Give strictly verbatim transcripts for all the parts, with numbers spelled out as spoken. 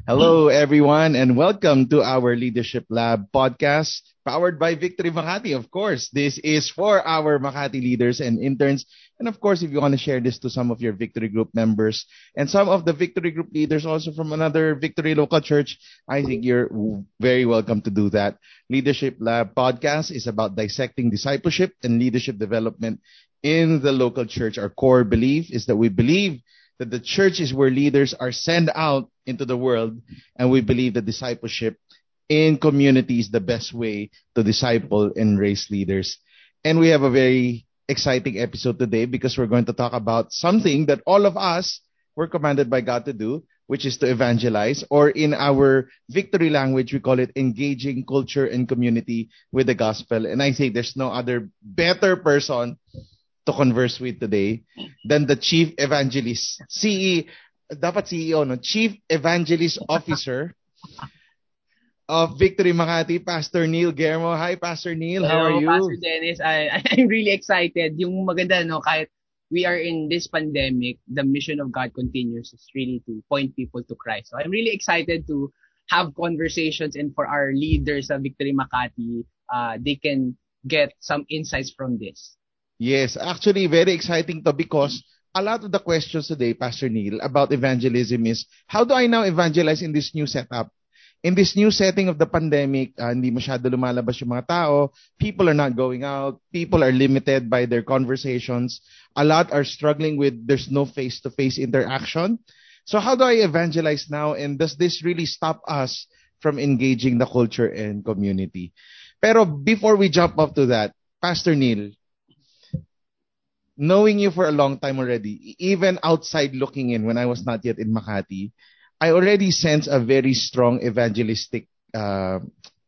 Hello, everyone, and welcome to our Leadership Lab podcast, powered by Victory Makati. Of course, this is for our Makati leaders and interns. And of course, if you want to share this to some of your Victory Group members and some of the Victory Group leaders also from another Victory local church, I think you're very welcome to do that. Leadership Lab podcast is about dissecting discipleship and leadership development in the local church. Our core belief is that we believe that the church is where leaders are sent out into the world, and we believe that discipleship in community is the best way to disciple and raise leaders. And we have a very exciting episode today because we're going to talk about something that all of us were commanded by God to do, which is to evangelize, or in our victory language, we call it engaging culture and community with the gospel. And I think there's no other better person to converse with today than the Chief Evangelist, C E, dapat C E O, no? Chief Evangelist Officer of Victory Makati, Pastor Neil Guillermo. Hi, Pastor Neil. How are Hello, you? Pastor Dennis. I, I'm really excited. Yung maganda, no, kahit we are in this pandemic, the mission of God continues. It's really to point people to Christ. So I'm really excited to have conversations, and for our leaders of Victory Makati, uh, they can get some insights from this. Yes, actually very exciting to because a lot of the questions today, Pastor Neil, about evangelism is, how do I now evangelize in this new setup? In this new setting of the pandemic, uh, hindi masyado lumalabas yung mga tao, people are not going out, people are limited by their conversations, a lot are struggling with there's no face-to-face interaction. So how do I evangelize now, and does this really stop us from engaging the culture and community? Pero before we jump up to that, Pastor Neil, knowing you for a long time already, even outside looking in when I was not yet in Makati, I already sense a very strong evangelistic uh,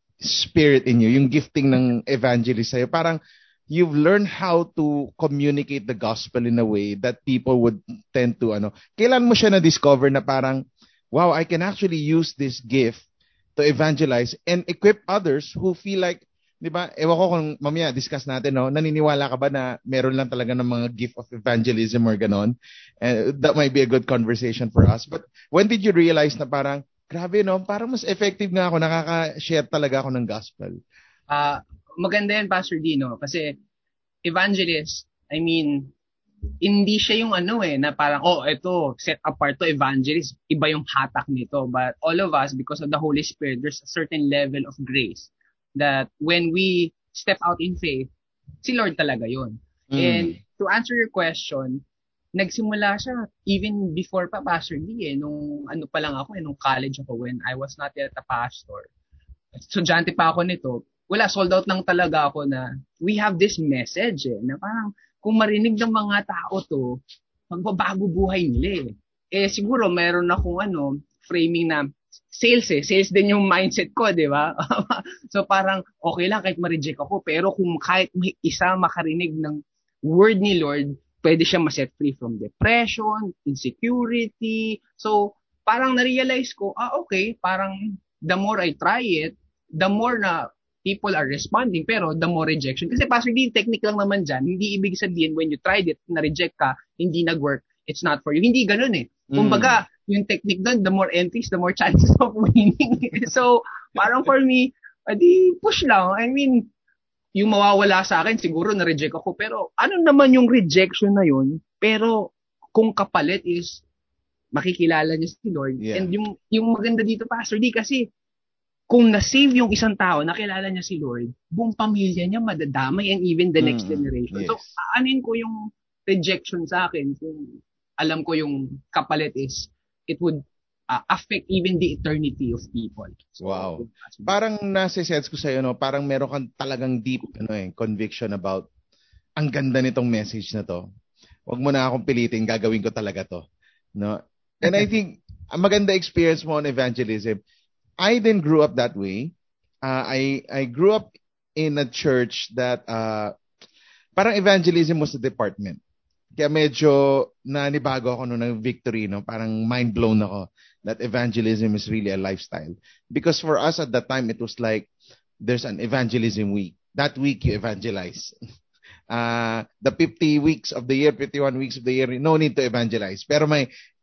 spirit in you. Yung gifting ng evangelist sa'yo. Parang you've learned how to communicate the gospel in a way that people would tend to, ano, kailan mo siya na-discover na parang, wow, I can actually use this gift to evangelize and equip others who feel like, di ba, ewan ko kung mamaya discuss natin, no, naniniwala ka ba na meron lang talaga ng mga gift of evangelism or ganon? And that might be a good conversation for us. But when did you realize na parang, grabe, no, parang mas effective nga ako, nakaka-share talaga ako ng gospel? Uh, maganda yan, Pastor Dino, kasi evangelist, I mean, hindi siya yung ano eh, na parang, oh, ito, set apart to evangelist, iba yung hatak nito. But all of us, because of the Holy Spirit, there's a certain level of grace that when we step out in faith, si Lord talaga yun. Mm. And to answer your question, nagsimula siya even before pa Pastor D eh, nung ano pa lang ako eh, nung college ako when I was not yet a pastor. Estudyante pa ako nito, wala, sold out lang talaga ako na we have this message eh, na parang kung marinig ng mga tao to, magbabago buhay nila eh. Eh siguro meron akong ano, framing na sales eh. Sales din yung mindset ko, di ba? So parang okay lang kahit ma-reject ako, pero kung kahit may isa makarinig ng word ni Lord, pwede siya ma-set free from depression, insecurity. So parang na-realize ko, ah okay, parang the more I try it, the more na people are responding, pero the more rejection. Kasi Pastor D, technique lang naman dyan, hindi ibig sabihin when you tried it, na-reject ka, hindi nag-work, it's not for you. Hindi ganun eh. Kumbaga, mm. yung technique doon, the more entries, the more chances of winning. So, parang for me, adi, push lang. I mean, yung mawawala sa akin, siguro na-reject ako. Pero ano naman yung rejection na yun? Pero kung kapalit is, makikilala niya si Lord. Yeah. And yung, yung maganda dito, Pastor D, kasi kung na-save yung isang tao, nakilala niya si Lord, buong pamilya niya madadamay and even the next mm, generation. Yes. So, aanin ko yung rejection sa akin kung alam ko yung kapalit is it would uh, affect even the eternity of people. So, wow. Parang nasa-sense ko sa'yo, no? Parang meron kang talagang deep ano eh, conviction about ang ganda nitong message na to. Huwag mo na akong pilitin, gagawin ko talaga to. No? And I think, ang maganda experience mo on evangelism, I didn't grow up that way. Uh, I I grew up in a church that uh, parang evangelism was a department. Kaya medyo nanibago ako nung ng Victory, no? Parang mind blown ako that evangelism is really a lifestyle. Because for us at that time, it was like there's an evangelism week. That week you evangelize. Uh, the fifty weeks of the year, fifty-one weeks of the year, no need to evangelize. Pero may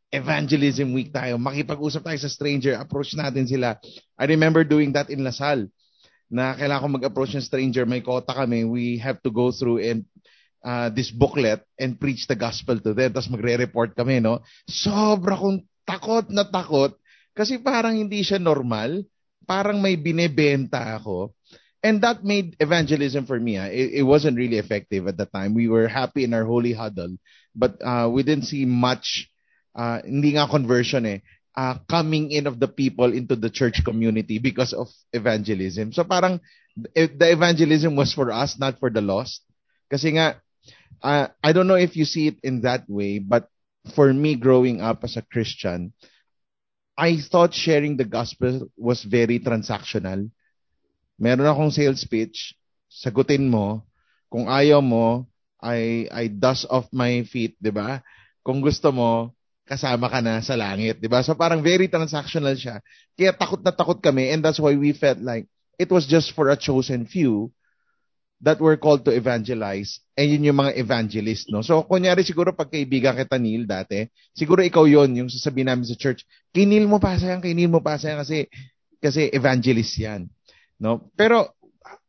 evangelism week tayo. Makipag-usap tayo sa stranger, approach natin sila. I remember doing that in Lasal, na kailangan ko mag-approach ng stranger, may kota kami, we have to go through and uh, this booklet and preach the gospel to them. Tapos magre-report kami, no? Sobra kong takot na takot kasi parang hindi siya normal. Parang may binebenta ako. And that made evangelism for me. Ah. It, it wasn't really effective at the time. We were happy in our holy huddle, but uh, we didn't see much, uh, hindi nga conversion eh, uh, coming in of the people into the church community because of evangelism. So parang the evangelism was for us, not for the lost. Kasi nga, uh, I don't know if you see it in that way, but for me growing up as a Christian, I thought sharing the gospel was very transactional. Meron akong sales pitch, sagutin mo. Kung ayaw mo, I, I dust off my feet, di ba? Kung gusto mo, kasama ka na sa langit, di ba? So parang very transactional siya. Kaya takot na takot kami, and that's why we felt like it was just for a chosen few that were called to evangelize. And yun yung mga evangelist, no? So kunyari siguro pag kaibigan kita, Neil, dati, siguro ikaw yon yung sasabihin namin sa church, kinil mo pa sa yan, kinil mo pa sa yan kasi, kasi evangelist yan. No? Pero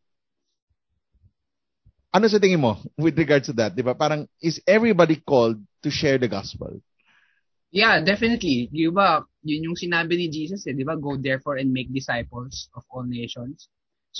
ano sa tingin mo with regards to that, 'di ba? Parang is everybody called to share the gospel? Yeah, definitely. 'Di ba? Yun yung sinabi ni Jesus, eh, 'di ba? Go therefore and make disciples of all nations.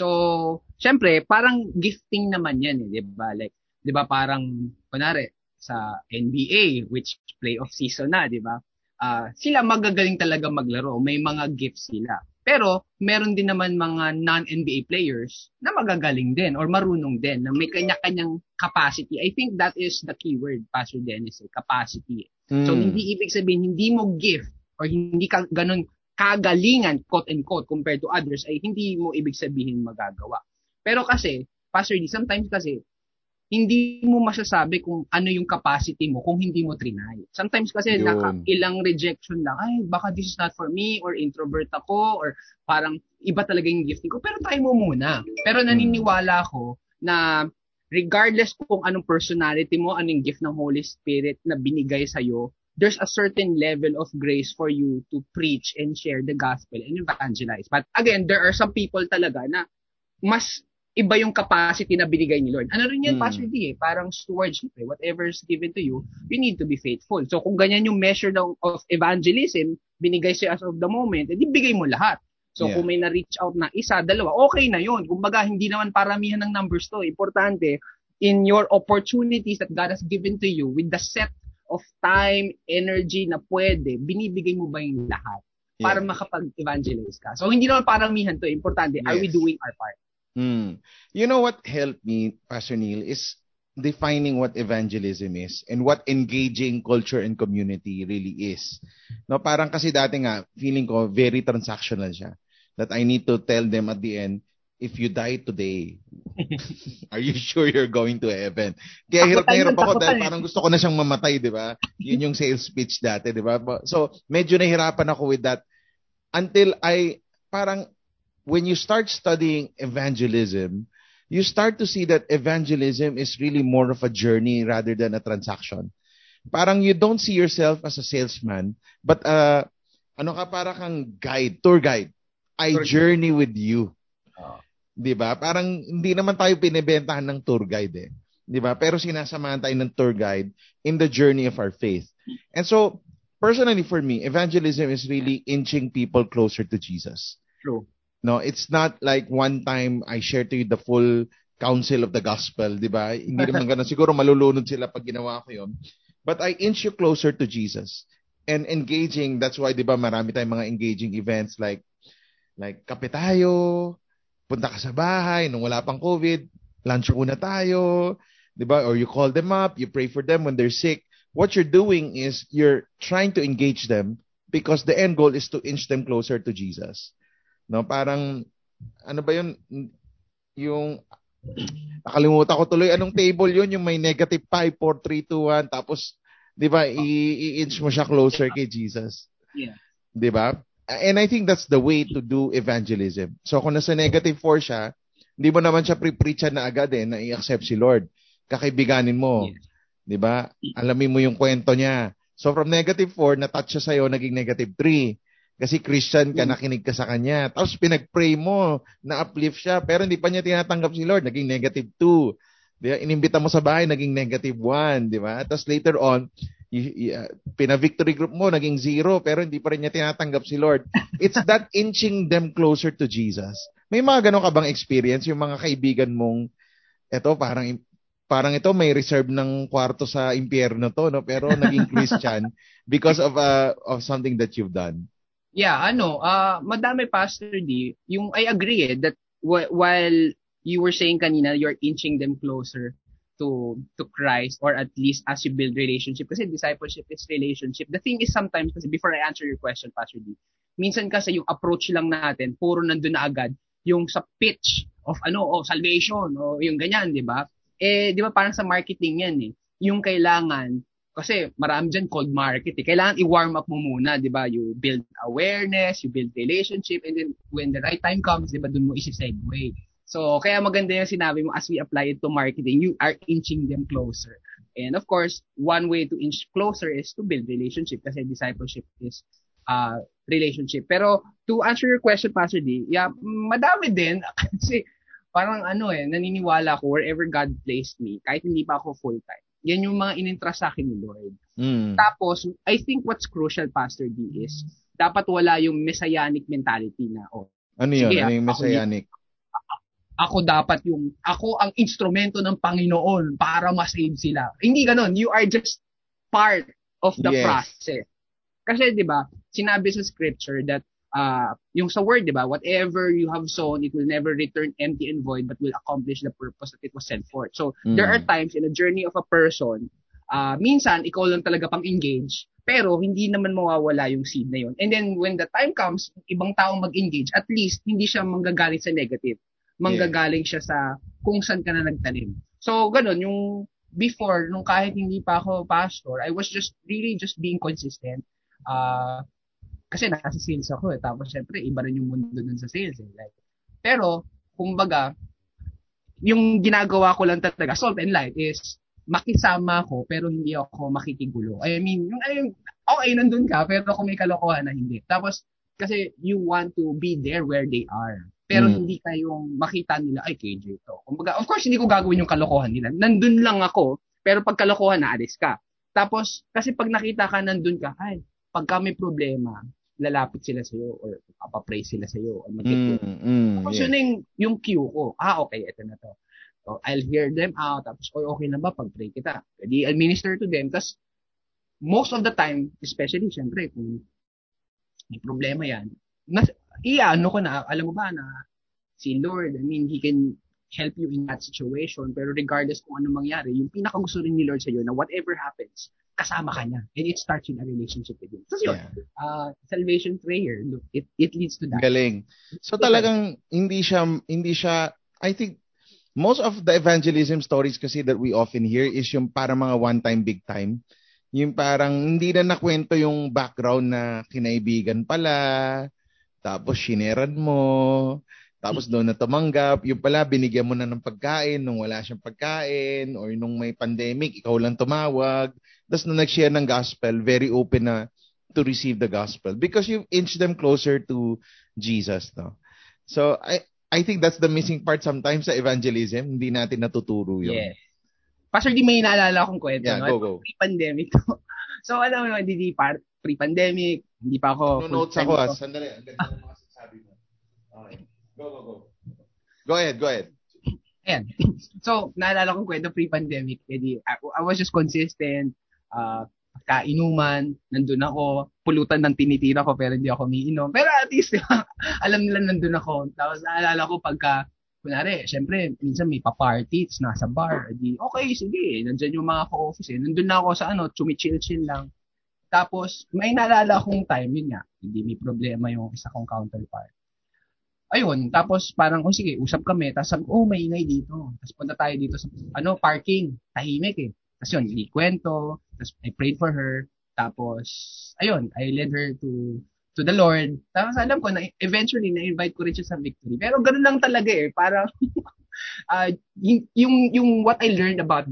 So, syempre, parang gifting naman 'yan, eh, 'di ba? Like, 'di ba parang kunwari sa N B A which playoff season na, 'di ba? Uh, sila magagaling talaga maglaro, may mga gifts sila. Pero, meron din naman mga non-N B A players na magagaling din or marunong din, na may kanya-kanyang capacity. I think that is the key word, Pastor Dennis, eh, capacity. Mm. So, hindi ibig sabihin, hindi mo gift or hindi ka ganun kagalingan, quote-unquote, compared to others, ay hindi mo ibig sabihin magagawa. Pero kasi, Pastor D, sometimes kasi, hindi mo masasabi kung ano yung capacity mo kung hindi mo trinay. Sometimes kasi naka, ilang rejection lang, ay baka this is not for me, or introvert ako, or parang iba talaga yung gifting ko. Pero try mo muna. Pero naniniwala ako na regardless kung anong personality mo, anong gift ng Holy Spirit na binigay sa'yo, there's a certain level of grace for you to preach and share the gospel and evangelize. But again, there are some people talaga na mas iba yung capacity na binigay ni Lord. Ano rin yan, hmm. Pastor D, eh? Parang stewardship, eh? Whatever's given to you, you need to be faithful. So kung ganyan yung measure ng, of evangelism, binigay siya as of the moment, edi bigay mo lahat. So yeah. Kung may na-reach out na isa, dalawa, okay na yun. Kumbaga, hindi naman paramihan ng numbers to. Importante, in your opportunities that God has given to you, with the set of time, energy na pwede, binibigay mo ba yung lahat para yeah. makapag-evangelize ka? So hindi naman paramihan to. Importante, yes. Are we doing our part? Hmm. You know what helped me, Pastor Neil, is defining what evangelism is and what engaging culture and community really is. No, parang kasi dati nga, feeling ko very transactional siya. That I need to tell them at the end, if you die today, are you sure you're going to heaven? Kaya hirap na hirap ako dahil parang gusto ko na siyang mamatay, di ba? Yun yung sales pitch dati, di ba? So, medyo nahirapan ako with that until I, parang, when you start studying evangelism, you start to see that evangelism is really more of a journey rather than a transaction. Parang you don't see yourself as a salesman, but uh, ano ka, para kang guide, tour guide. I tour journey guide. With you. Oh. Diba? Parang hindi naman tayo pinibentahan ng tour guide eh. Diba? Pero sinasamahan tayo ng tour guide in the journey of our faith. And so, personally for me, evangelism is really inching people closer to Jesus. True. No, it's not like one time I share to you the full counsel of the gospel, di ba? Hindi naman ganun. Siguro malulunod sila pag ginawa ko yun. But I inch you closer to Jesus. And engaging, that's why, di ba, marami tayong mga engaging events like, like kape tayo, punta ka sa bahay, nung wala pang COVID, lunch muna tayo, di ba? Or you call them up, you pray for them when they're sick. What you're doing is you're trying to engage them because the end goal is to inch them closer to Jesus. No, parang ano ba 'yun, yung nakalimutan ko tuloy anong table 'yun, yung may negative five, four, three, two, one tapos 'di ba i-inch mo siya closer kay Jesus. Yeah. 'Di ba? And I think that's the way to do evangelism. So kung nasa negative four siya, hindi mo naman siya pre-preachan na agad eh na i-accept si Lord. Kakaibiganin mo. Yeah. 'Di ba? Alamin mo yung kwento niya. So from negative four, na-touch siya sa'yo, naging negative three. Kasi Christian ka, nakinig ka sa kanya. Tapos pinag-pray mo, na-uplift siya, pero hindi pa niya tinatanggap si Lord, naging negative two. Di ba? Inimbita mo sa bahay, naging negative one. Di ba? Tapos later on, y- y- uh, pina-victory group mo, naging zero, pero hindi pa rin niya tinatanggap si Lord. It's that inching them closer to Jesus. May mga ganun ka bang experience, yung mga kaibigan mong, eto parang parang ito may reserve ng kwarto sa impyerno to, no, pero naging Christian because of uh, of something that you've done. Yeah, ano, uh, madami, Pastor D, yung I agree eh, that w- while you were saying kanina, you're inching them closer to to Christ, or at least as you build relationship, kasi discipleship is relationship. The thing is sometimes, kasi before I answer your question, Pastor D, minsan kasi yung approach lang natin, puro nandun na agad, yung sa pitch of ano, oh, salvation, o yung ganyan, di ba? Eh, di ba parang sa marketing yan eh. Yung kailangan, kasi marami dyan cold market eh. Kailangan i-warm up mo muna, di ba? You build awareness, you build relationship, and then when the right time comes, di ba, dun mo isi-segue. So, kaya maganda yung sinabi mo, as we apply it to marketing, you are inching them closer. And of course, one way to inch closer is to build relationship, kasi discipleship is uh, relationship. Pero to answer your question, Pastor D, yeah, madami din. Kasi parang ano eh, naniniwala ko wherever God placed me, kahit hindi pa ako full-time. Yan yung mga inintrust sa akin ni Lord. Mm. Tapos, I think what's crucial, Pastor D, is dapat wala yung messianic mentality na, oh, Ano yun? sige, Ano yung ako, messianic? ako dapat yung, ako ang instrumento ng Panginoon para ma-save sila. Hindi ganun. You are just part of the Yes. process. Kasi, di ba, sinabi sa scripture that uh, yung sa word, di ba, whatever you have sown, it will never return empty and void, but will accomplish the purpose that it was sent forth. So, Mm. there are times in the journey of a person, uh, minsan, ikaw lang talaga pang engage, pero hindi naman mawawala yung seed na yun. And then, when the time comes, ibang taong mag-engage, at least, hindi siya manggagaling sa negative. Manggagaling siya sa kung saan ka na nagtanim. So, ganun, yung before, nung kahit hindi pa ako pastor, I was just really just being consistent. Uh, kasi nasa sales ako eh. Tapos syempre, iba rin yung mundo dun sa sales eh. Like, pero, kumbaga, yung ginagawa ko lang talaga, salt and light, is makisama ko pero hindi ako makikigulo. I mean, yung, yung okay, nandun ka, pero kung may kalokohan na hindi. Tapos, kasi you want to be there where they are. Pero Mm. hindi kayong makita nila, ay, K J to. Kumbaga, of course, hindi ko gagawin yung kalokohan nila. Nandun lang ako, pero pag kalokohan, naalis ka. Tapos, kasi pag nakita ka, nandun ka, ay, pagka may problema, lalapit sila sa'yo or papapray sila sa'yo or mag-get Mm, mm, Tapos yes. yun na yung, yung cue ko. Ah, okay, ito na to. So, I'll hear them out. Tapos, oh, okay na ba? Pag-pray kita. Pwede I'll minister to them. Tapos, most of the time, especially, syempre, kung may problema yan, nas, iya-ano ko na, alam mo ba na si Lord, I mean, He can help you in that situation. Pero regardless kung ano mangyari, yung pinakagusto rin ni Lord sa'yo na whatever happens, kasama ka niya. And it starts in a relationship with Him. So, yun. Yeah. Uh, salvation prayer, look, it, it leads to that. Galing. So talagang hindi siya hindi siya I think most of the evangelism stories kasi that we often hear is yung parang mga one time big time. Yung parang hindi na nakwento yung background na kinaibigan pala, tapos shineran mo, tapos doon na tumanggap, yung pala binigyan mo na ng pagkain nung wala siyang pagkain or nung may pandemic, ikaw lang tumawag. Tapos nung nag-share ng gospel, very open na to receive the gospel because you inch them closer to Jesus, no? So I I think that's the missing part sometimes sa evangelism, hindi natin natuturo yun. Yeah. Pastor, di may naalala akong kwento, Yeah, no? go, go. Pre-pandemic to. So, alam mo, hindi di par- pre-pandemic, hindi pa ako No notes full-time ako, ah. ito. Sandali. Ang ganda ng mga sinasabi mo. Okay. Go, go, go. Go ahead, go ahead. Ayan. So, naalala kong kwento pre-pandemic. Edi, I, I was just consistent. Uh, kainuman, nandun ako, pulutan ng tinitira ko pero hindi ako umiinom. Pero at least, alam nila nandun ako. Tapos naalala ko pagka, kunwari, syempre, minsan may pa-party, nasa bar. Edi, okay, sige, nandyan yung mga ka-office. Eh. Nandun na ako sa ano, chumichill-chill lang. Tapos, may naalala akong time, yun nga, hindi may problema yung isa kong counterpart. Ayun, tapos parang, oh sige, usap kami. Tapos sabi ko, oh, maingay dito. Tapos punta tayo dito sa, ano, parking. Tahimik eh. Tapos yun, ikwento. Tapos I prayed for her. Tapos, ayun, I led her to to the Lord. Tapos alam ko na eventually na-invite ko rin siya sa victory. Pero ganun lang talaga eh. Parang, uh, yung, yung, yung what I learned about that,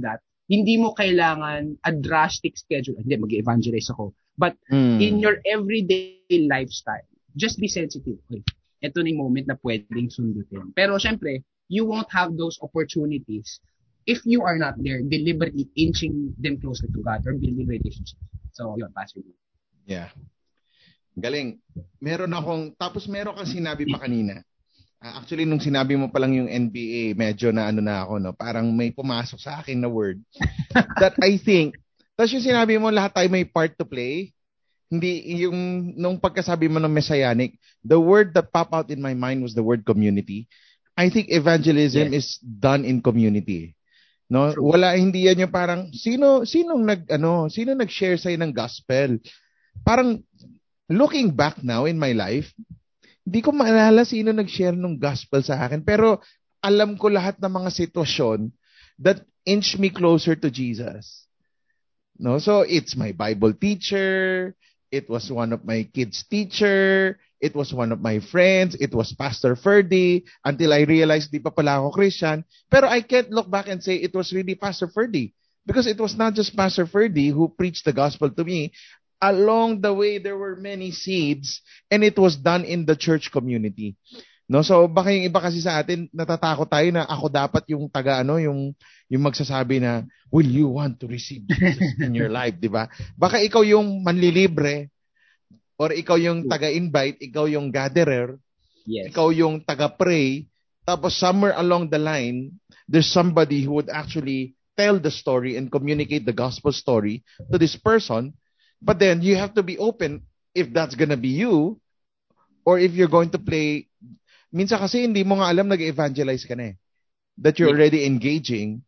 hindi mo kailangan a drastic schedule. Hindi, mag-evangelize ako. But Mm. in your everyday lifestyle, just be sensitive. Okay, ito na yung moment na pwedeng sundutin. Pero syempre, you won't have those opportunities if you are not there deliberately inching them closer to God or building relationships. So, yun, Pastor D. Yeah. Galing. Meron akong, tapos meron kang sinabi pa kanina. Uh, actually, nung sinabi mo pa lang yung N B A, medyo na ano na ako, no? Parang may pumasok sa akin na word that I think, tapos yung sinabi mo, lahat tayo may part to play. Hindi, yung, nung pagkasabi mo ng messianic, the word that pop out in my mind was the word community. I think evangelism Yes. is done in community. No, True. wala, hindi yan yung parang sino sinong nag ano, sino nag-share sa ng gospel. Parang looking back now in my life, hindi ko maalala sino nag-share ng gospel sa akin, pero alam ko lahat ng mga sitwasyon that inch me closer to Jesus. No, so it's my Bible teacher, it was one of my kids' teacher, it was one of my friends, it was Pastor Ferdy, until I realized di pa pala ako Christian. Pero I can't look back and say it was really Pastor Ferdy, because it was not just Pastor Ferdy who preached the gospel to me. Along the way, there were many seeds, and it was done in the church community. No, so baka yung iba kasi sa atin natatakot tayo na ako dapat yung taga ano, yung yung magsasabi na will you want to receive Jesus in your life, di ba? Baka ikaw yung manlilibre, or ikaw yung taga-invite, ikaw yung gatherer, Yes. ikaw yung taga-pray, tapos somewhere along the line, there's somebody who would actually tell the story and communicate the gospel story to this person. But then you have to be open if that's gonna be you, or if you're going to play. Minsan kasi hindi mo nga alam, nag-evangelize ka na eh. That you're already engaging.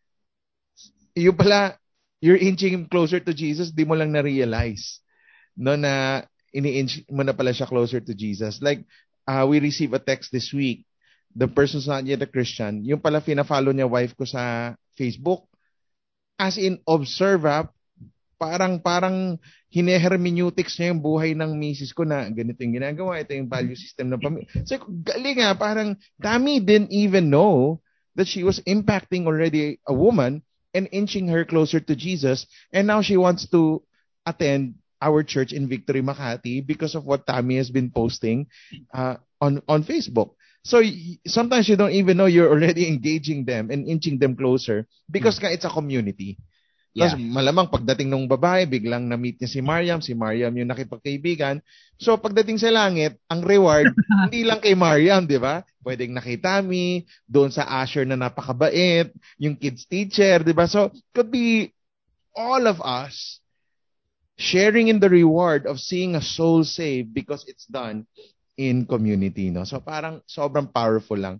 Yung pala, you're inching him closer to Jesus, di mo lang na-realize. No, na ini-inch mo na pala siya closer to Jesus. Like, uh, we receive a text this week. The person's not yet a Christian. Yung pala, fina-follow niya wife ko sa Facebook. As in, observe up, parang parang hine-hermeneutics niya yung buhay ng misis ko na ganito yung ginagawa, ito yung value system ng pamilya. So, galing nga, parang Tammy didn't even know that she was impacting already a woman and inching her closer to Jesus, and now she wants to attend our church in Victory, Makati because of what Tammy has been posting uh, on, on Facebook. So, y- sometimes you don't even know you're already engaging them and inching them closer because nga it's a community. Tapos Yeah. malamang pagdating ng babae, biglang na-meet niya si Mariam, si Mariam yung nakipagkaibigan. So pagdating sa langit, ang reward, hindi lang kay Mariam, di ba? Pwedeng nakita mi, doon sa Asher na napakabait, yung kids teacher, di ba? So could be all of us sharing in the reward of seeing a soul saved because it's done in community, no? So parang sobrang powerful lang.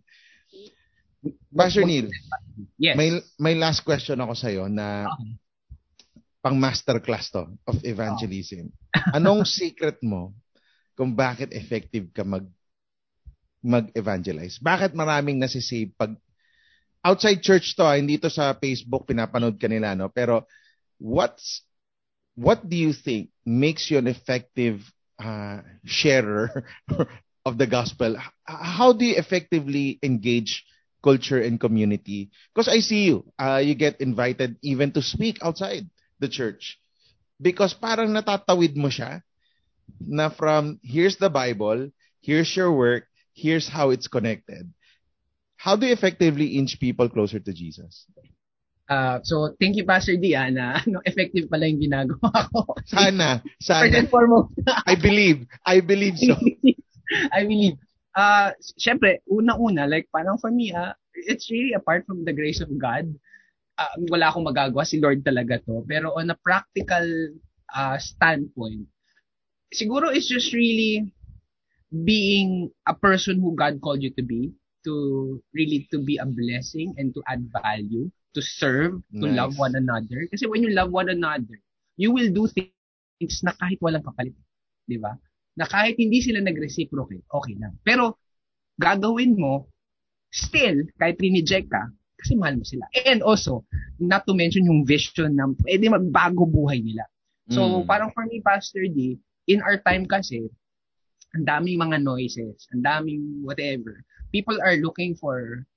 Pastor Neil, Yes. may, may last question ako sa'yo na Okay. pang masterclass to of evangelism. Anong secret mo kung bakit effective ka mag mag-evangelize? Bakit maraming nasisave pag outside church to, ah, hindi to sa Facebook pinapanood ka nila, no? Pero what's what do you think makes you an effective uh, sharer of the gospel? H- How do you effectively engage culture and community? Because I see you, uh, you get invited even to speak outside the church. Because parang natatawid mo siya na from here's the Bible, here's your work, here's how it's connected. How do you effectively inch people closer to Jesus? Uh, so, thank you, Pastor D, ah, na ano, effective pala yung ginagawa ko. Sana, First sana. and foremost. I believe. I believe so. I believe. Uh, syempre, una-una, like, parang for me, ah, it's really apart from the grace of God. Uh, wala akong magagawa, si Lord talaga to. Pero on a practical uh, standpoint, siguro it's just really being a person who God called you to be, to really to be a blessing and to add value, to serve, to love Nice. one another. Kasi when you love one another, you will do things na kahit walang kapalit. Di ba? Na kahit hindi sila nag-reciprocate, okay lang. Pero gagawin mo, still, kahit rineject ka, kasi mahal mo sila. And also, not to mention yung vision na pwede magbago buhay nila. So, Mm. parang for me, Pastor D, in our time kasi, ang daming mga noises, ang daming whatever. People are looking for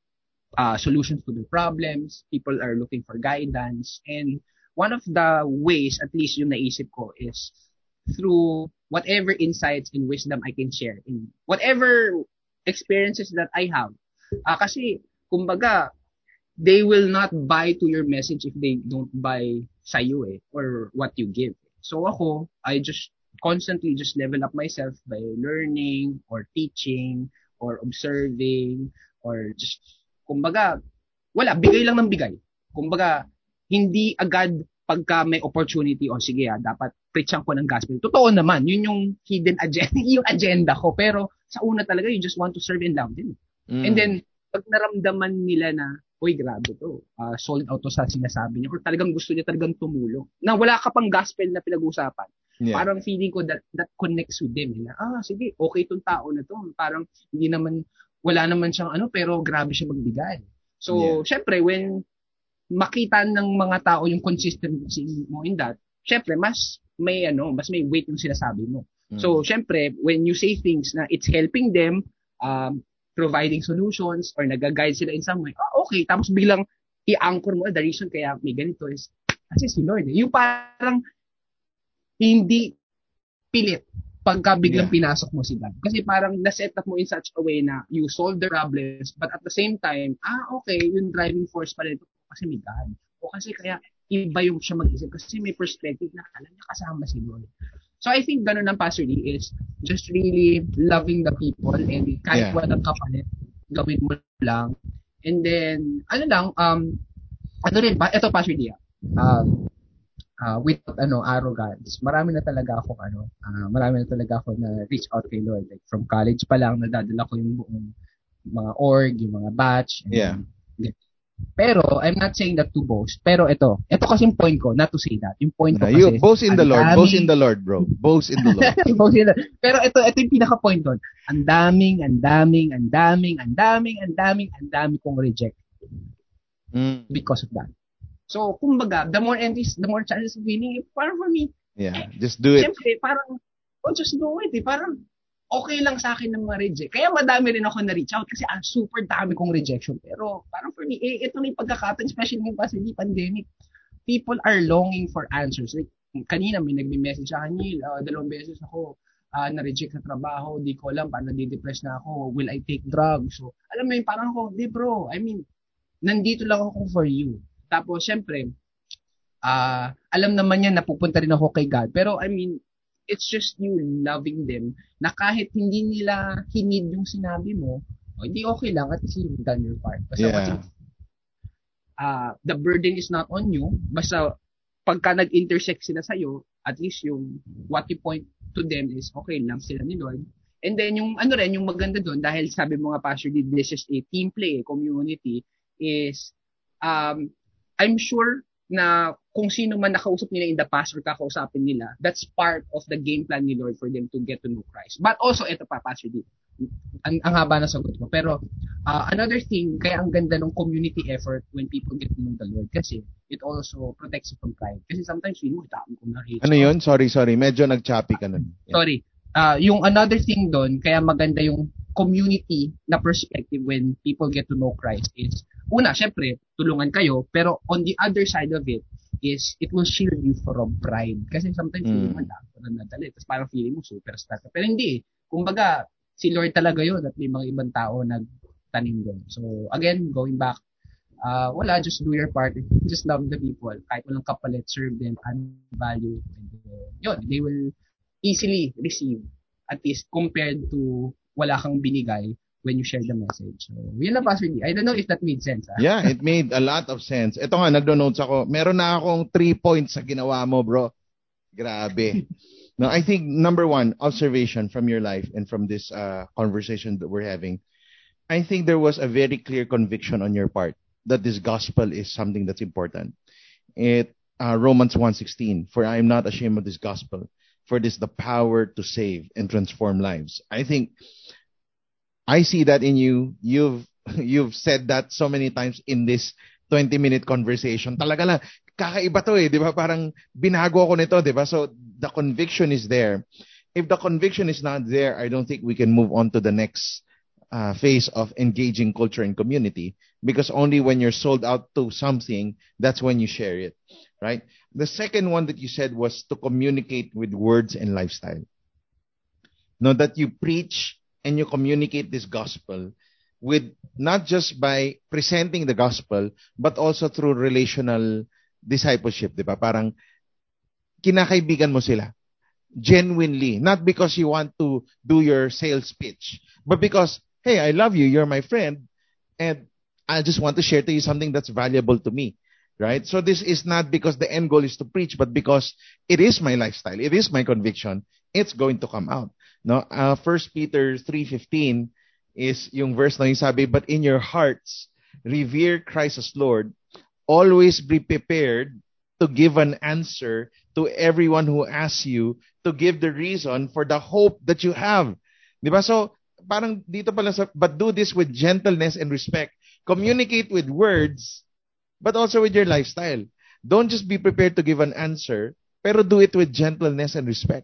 uh, solutions to their problems. People are looking for guidance. And one of the ways, at least yung naisip ko, is through whatever insights and wisdom I can share in whatever experiences that I have. Uh, kasi, kumbaga, they will not buy to your message if they don't buy sa'yo eh, or what you give. So ako, I just constantly just level up myself by learning or teaching or observing or just, kumbaga, wala, bigay lang ng bigay. Kumbaga, hindi agad pagka may opportunity, o oh, sige ah, dapat preachan ko ng gospel. Totoo naman, yun yung hidden agenda, yung agenda ko. Pero sa una talaga, you just want to serve and love them. Mm. And then, pag naramdaman nila na, uy, grabe to, uh, sold out to sa sinasabi niya, or talagang gusto niya talagang tumulong, na wala ka pang gospel na pinag-usapan, yeah. Parang feeling ko that that connects with them. Na, ah, sige, okay tong tao na to. Parang hindi naman, wala naman siyang ano, pero grabe siya magbigay. So, yeah. Syempre, when makita ng mga tao yung consistency mo in that, syempre, mas may ano, mas may weight yung sinasabi mo. Mm. So, syempre, when you say things na it's helping them, um, providing solutions, or nag-guide sila in some way, ah, okay, tapos bilang i-anchor mo, the reason kaya may ganito is, kasi si Lord, eh. Yung parang, hindi pilit pagka biglang yeah. pinasok mo sila. Kasi parang na-set up mo in such a way na you solve the problems, but at the same time, ah, okay, yung driving force pa rin ito kasi may God. O kasi kaya iba yung siya mag-isip kasi may perspective na alam niya kasama si Lord. So I think ganun ang Pastor D is just really loving the people and kahit yeah. walang kapalit, gawin mo lang. And then, ano lang, um, ano rin, ito Pastor D, um, uh, with ano, arrogance, marami na talaga ako, ano, uh, marami na talaga ako na reach out kay Lord. Like from college pa lang, nadadala ko yung buong mga org, yung mga batch. And yeah. Then, pero, I'm not saying that to boast. Pero ito, ito kasi yung point ko, not to say that. Yung point ko no, kasi, you, boast in the Lord, daming, boast in the Lord, bro. Boast in the Lord. boast in the, pero ito, ito yung pinaka-point doon. Ang daming, ang daming, ang daming, ang daming, ang daming, ang daming kong reject. Mm. Because of that. So, kumbaga, the more entries, the more chances of winning, parang for me, yeah, eh, just do it. Siyempre, parang, oh, just do it, eh. Parang, okay lang sa akin ng mga reject. Kaya madami rin ako na-reach out kasi ah, super dami kong rejection. Pero parang for me, eh, ito na yung pagkakataon, especially ngayon kasi hindi pandemic. People are longing for answers. Like, kanina may nagme-message sa akin, uh, dalawang beses ako uh, na-reject sa trabaho, di ko alam, parang nadi-depress na ako, will I take drugs? So, alam mo yun, parang ako, di bro, I mean, nandito lang ako for you. Tapos, syempre, uh, alam naman yan, napupunta rin ako kay God. Pero, I mean, it's just you loving them na kahit hindi nila hinid yung sinabi mo, oh, hindi okay lang at least you've done your part. Basta yeah. uh, the burden is not on you. Basta pagka nag-intersect sila sa'yo, at least yung what you point to them is okay lang sila ni Lord. And then yung ano rin, yung maganda doon, dahil sabi mo nga Pastor, this is a team play, a community, is um, I'm sure na kung sino man nakausap nila in the past or kakausapin nila, that's part of the game plan ni Lord for them to get to know Christ. But also, ito pa, Pastor D, ang, ang haba na sagot mo. Pero, uh, another thing, kaya ang ganda ng community effort when people get to know the Lord, kasi it also protects you from pride. Kasi sometimes, yun mo, dami kong na-reach. Ano yun? Sorry, sorry. Medyo nag-choppy ka nun. Yeah. Sorry. Uh, yung another thing doon, kaya maganda yung community na perspective when people get to know Christ is, una, syempre, tulungan kayo, pero on the other side of it, is it will shield you from pride. Kasi sometimes, mm. feeling mo lang, nadali. Tapos parang feeling mo, superstar ka. Pero hindi. Kumbaga, si Lord talaga yun at may mga ibang tao nagtanim doon. So, again, going back, uh, wala, just do your part. Just love the people. Kahit walang kapalit, serve them, and value. And, uh, yun, they will easily receive, at least compared to wala kang binigay when you share the message. So, yun lang, Pastor D. I don't know if that made sense. Ah? Yeah, it made a lot of sense. Ito nga, nagdo-notes ako. Meron na akong three points sa ginawa mo, bro. Grabe. Now, I think, number one, observation from your life and from this uh, conversation that we're having, I think there was a very clear conviction on your part that this gospel is something that's important. It uh, Romans one sixteen, for I am not ashamed of this gospel, for this the power to save and transform lives. I think I see that in you. You've you've said that so many times in this twenty-minute conversation. Talaga lang, kakaiba to eh, di ba? Parang binago ako nito, di ba? So, the conviction is there. If the conviction is not there, I don't think we can move on to the next uh, phase of engaging culture and community, because only when you're sold out to something, that's when you share it, right? The second one that you said was to communicate with words and lifestyle. Know that you preach and you communicate this gospel with not just by presenting the gospel, but also through relational discipleship, di ba? Parang kinakaibigan mo sila genuinely, not because you want to do your sales pitch, but because, hey, I love you, you're my friend, and I just want to share to you something that's valuable to me, right? So this is not because the end goal is to preach, but because it is my lifestyle, it is my conviction, it's going to come out. No, uh, First Peter three fifteen is yung verse na yung sabi, but in your hearts, revere Christ as Lord, always be prepared to give an answer to everyone who asks you to give the reason for the hope that you have. Di ba? So, parang dito pala sa, but do this with gentleness and respect. Communicate with words, but also with your lifestyle. Don't just be prepared to give an answer, pero do it with gentleness and respect.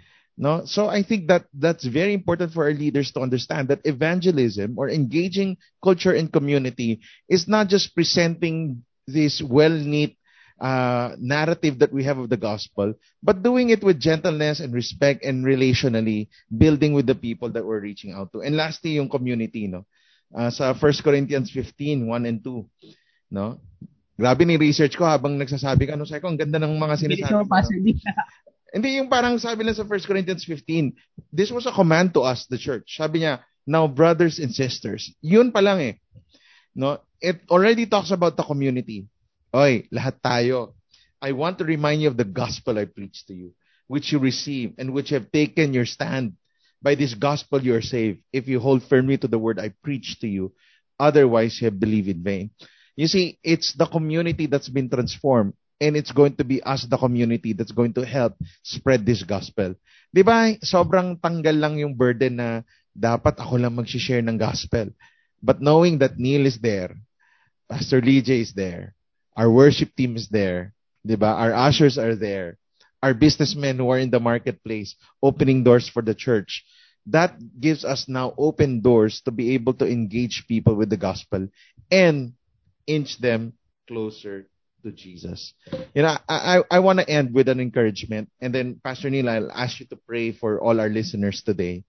No? So I think that that's very important for our leaders to understand that evangelism or engaging culture and community is not just presenting this well-knit uh, narrative that we have of the gospel, but doing it with gentleness and respect and relationally building with the people that we're reaching out to. And lastly, yung community, no? Uh, sa First Corinthians fifteen, one and two, no? Grabe ni research ko habang nagsasabi ka, no, sabi ko, ang ganda ng mga Bilis sinasabi mo, Pastor D. Hindi, yung parang sabi lang sa First Corinthians fifteen, this was a command to us, the church. Sabi niya, now brothers and sisters, yun pa lang eh. No? It already talks about the community. Oy, lahat tayo. I want to remind you of the gospel I preached to you, which you receive and which have taken your stand. By this gospel you are saved, if you hold firmly to the word I preached to you. Otherwise, you have believed in vain. You see, it's the community that's been transformed. And it's going to be us, the community, that's going to help spread this gospel. Di ba, sobrang tanggal lang yung burden na dapat ako lang mag-share ng gospel. But knowing that Neil is there, Pastor Lee J is there, our worship team is there, di ba, our ushers are there, our businessmen who are in the marketplace, opening doors for the church, that gives us now open doors to be able to engage people with the gospel and inch them closer to Jesus. You know, I, I, I want to end with an encouragement. And then, Pastor Neil, I'll ask you to pray for all our listeners today.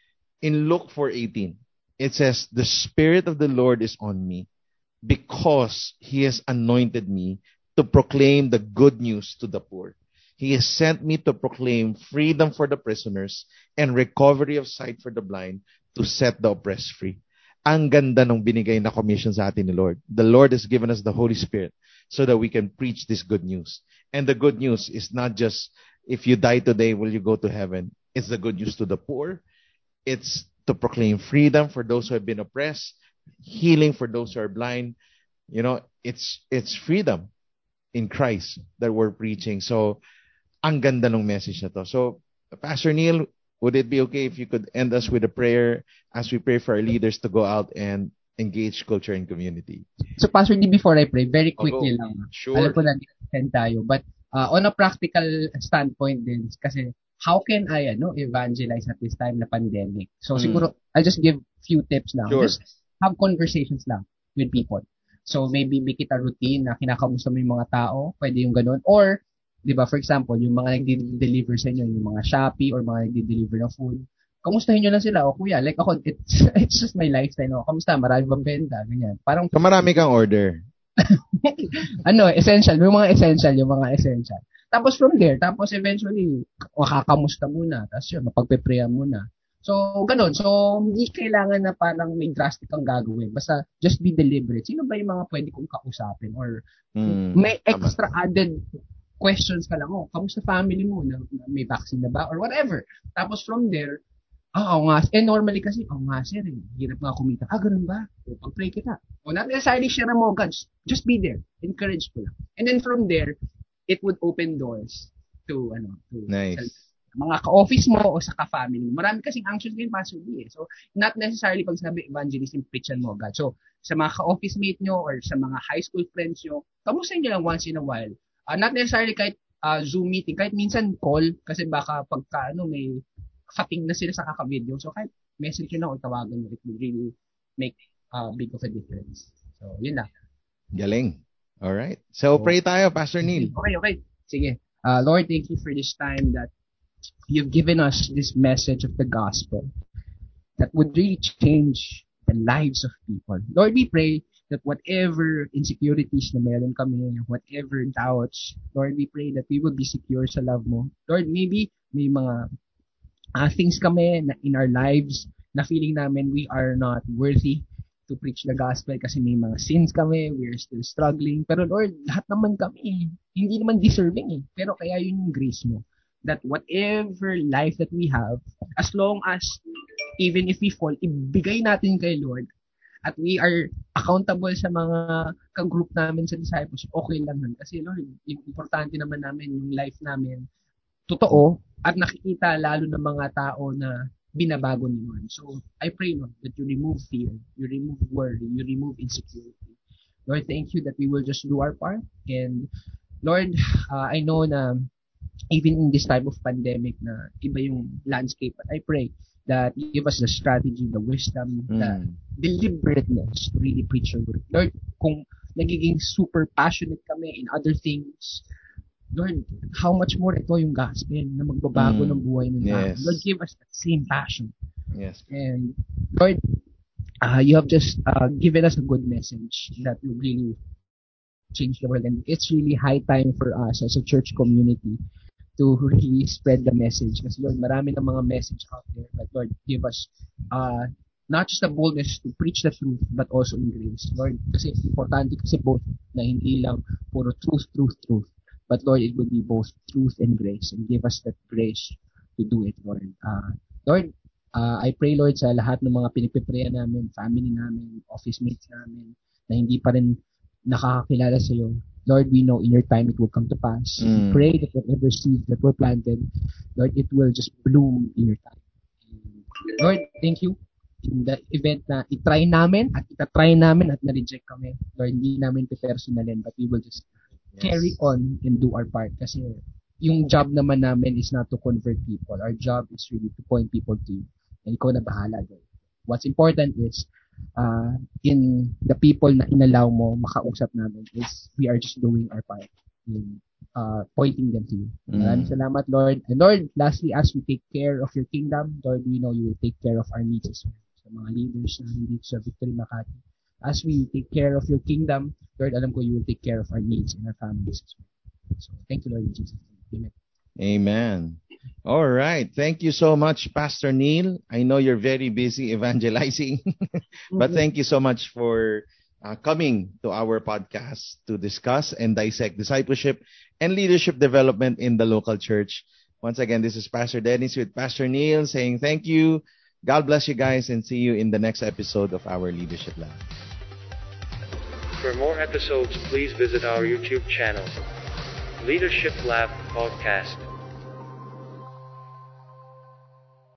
In Luke four eighteen, it says, the Spirit of the Lord is on me because He has anointed me to proclaim the good news to the poor. He has sent me to proclaim freedom for the prisoners and recovery of sight for the blind, to set the oppressed free. Ang ganda ng binigay na commission sa atin ni Lord. The Lord has given us the Holy Spirit so that we can preach this good news. And the good news is not just, if you die today, will you go to heaven? It's the good news to the poor. It's to proclaim freedom for those who have been oppressed, healing for those who are blind. You know, it's it's freedom in Christ that we're preaching. So, ang ganda ng message na to. So, Pastor Neil, would it be okay if you could end us with a prayer as we pray for our leaders to go out and engage culture and community? So, Pastor D, before I pray, very quickly oh, lang. Sure. Alam ko na send tayo. But uh, on a practical standpoint din, kasi how can I ano, evangelize at this time na pandemic? So, mm. siguro, I'll just give few tips lang. Sure. Just have conversations lang with people. So, maybe make it a routine na kinakamusta mo yung mga tao. Pwede yung ganun. Or, di ba, for example, yung mga nagdi-deliver sa inyo, yung mga Shopee or mga nagdi-deliver ng food, kamustahin nyo lang sila. O kuya, like ako, it's, it's just my lifestyle. No? Kamusta? Marami bang benta? Ganyan. Parang, so, marami kang order. ano, essential. Yung mga essential, yung mga essential. Tapos from there, tapos eventually, makakamusta muna. Tapos yun, mapagpe-prayan muna. So, ganun. So, hindi kailangan na parang may drastic ang gagawin. Basta, just be deliberate. Sino ba yung mga pwede kong kausapin? Or, mm, may extra tama. Added questions ka lang. Oh, kamusta family mo? Na, may vaccine na ba? Or whatever. Tapos from there, ah, oh, nga. Eh, normally kasi, oh nga sir, eh, hirap nga kumita. Ah, ganun ba? O, pag-pray kita. O, not necessarily share mo agad. Just be there. Encourage ko lang. And then from there, it would open doors to, ano, to nice. Help. Mga ka-office mo o sa ka-family mo. Marami kasing anxious din, Pastor B. Eh. So, not necessarily pag sinabi evangelism, preachan mo agad. So, sa mga ka-office mate nyo or sa mga high school friends nyo, kamusta nyo lang once in a while. Uh, not necessarily kahit uh, Zoom meeting, kahit minsan call, kasi baka pagka ano, may cutting na sila sa kaka-video. So, kahit message yun ako, tawagan mo. It will really make uh, big of a difference. So, yun lang. Galing. All right. So, So, pray tayo, Pastor Neil. Okay, okay. Sige. Uh, Lord, thank you for this time that you've given us this message of the gospel that would really change the lives of people. Lord, we pray that whatever insecurities na meron kami, whatever doubts, Lord, we pray that we will be secure sa love mo. Lord, maybe may mga uh, things kami na in our lives na feeling namin we are not worthy to preach the gospel kasi may mga sins kami, we are still struggling. Pero Lord, lahat naman kami, hindi naman deserving eh. Pero kaya yun yung grace mo. That whatever life that we have, as long as, even if we fall, ibigay natin kay Lord, at we are accountable sa mga ka-group namin sa disciples, okay lang nun. Kasi Lord, yung importante naman namin, yung life namin, totoo, at nakikita lalo ng mga tao na binabago ni Lord. So, I pray, Lord, that you remove fear, you remove worry, you remove insecurity. Lord, thank you that we will just do our part. And, Lord, uh, I know na even in this type of pandemic na iba yung landscape, but I pray that you give us the strategy, the wisdom, mm. the deliberateness to really preach your word. Lord, kung nagiging super passionate kami in other things, Lord, how much more ito yung gospel na magbabago mm. ng buhay ng tao. Yes. Lord, give us that same passion. Yes. And Lord, uh, you have just uh, given us a good message that will really change the world. And it's really high time for us as a church community to really spread the message. Kasi Lord, marami ng mga message out there. But Lord, give us uh, not just the boldness to preach the truth, but also in grace. Lord, kasi importante kasi both na hindi lang puro truth, truth, truth. But Lord, it will be both truth and grace. And give us that grace to do it, Lord. Uh, Lord, uh, I pray, Lord, sa lahat ng mga pinipiprayan namin, family namin, office mates namin, na hindi pa rin nakakakilala sa iyo. Lord, we know in your time it will come to pass. Mm. We pray that whatever seeds that were planted, Lord, it will just bloom in your time. And Lord, thank you. In the event na itry namin at itatry namin at na-reject kami, Lord, hindi namin pe-personalin, but we will just yes. carry on and do our part. Kasi yung job naman namin is not to convert people. Our job is really to point people to you. And ikaw na bahala doon. What's important is, uh, in the people na inalaw mo, makausap namin, is we are just doing our part in uh, pointing them to you. Mm. Maraming salamat, Lord. And Lord, lastly, as we take care of your kingdom, Lord, we know you will take care of our needs as well. Sa mga leaders na hindi sa Victory Makati. As we take care of your kingdom, Lord, alam ko you will take care of our needs and our families as well. So, thank you, Lord, in Jesus' name. Amen. Amen. All right. Thank you so much, Pastor Neil. I know you're very busy evangelizing, but thank you so much for uh, coming to our podcast to discuss and dissect discipleship and leadership development in the local church. Once again, this is Pastor Dennis with Pastor Neil saying thank you. God bless you guys and see you in the next episode of our Leadership Lab. For more episodes, please visit our YouTube channel, Leadership Lab Podcast.